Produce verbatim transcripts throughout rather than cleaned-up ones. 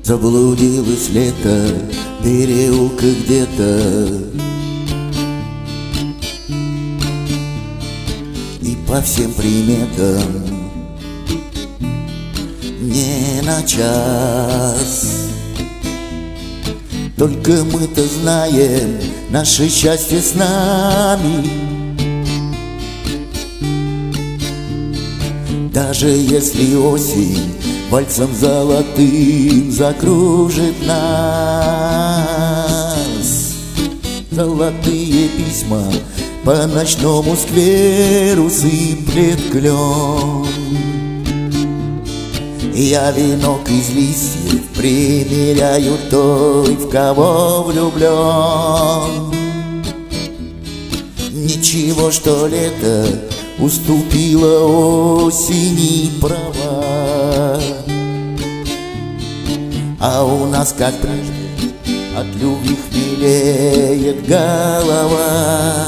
Заблудилось лето в переулках где-то, и по всем приметам не на час. Только мы-то знаем, наше счастье с нами. Даже если осень вальсом золотым закружит нас, золотые письма по ночному скверу сыплет клен. Я венок из листьев примеряю той, в кого влюблен. Ничего, что лето уступило осени права, а у нас, как прежде, от любви хмелеет голова.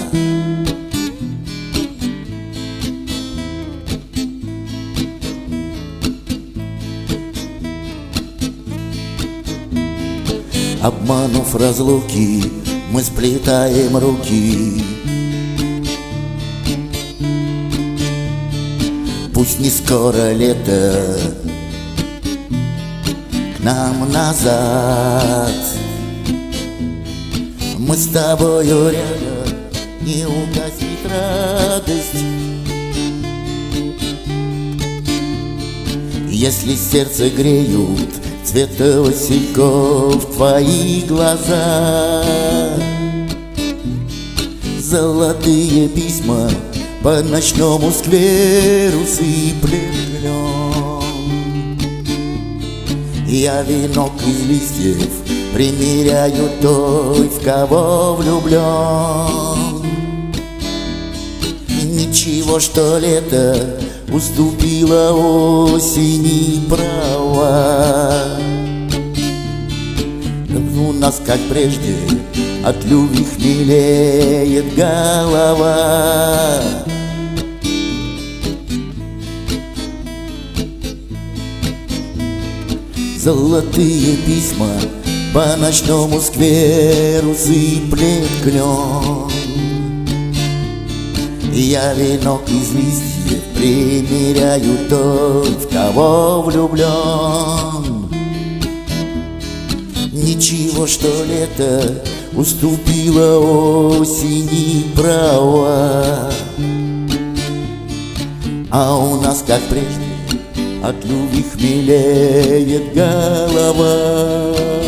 Обманув разлуки, мы сплетаем руки. Пусть не скоро лето к нам назад. Мы с тобою рядом, не угаснет радость. Если сердце греют цвета васильков твои глаза, золотые письма по ночному скверу сыплет клен. Я венок из листьев примеряю той, в кого влюблен. Ничего, что лето уступило осени права, у нас, как прежде, от любви хмелеет голова. Золотые письма по ночному скверу сыплет клен. Я венок из листьев примеряю той, в кого влюблен. Ничего, что лето уступило осени права, а у нас, как прежде, от любви хмелеет голова.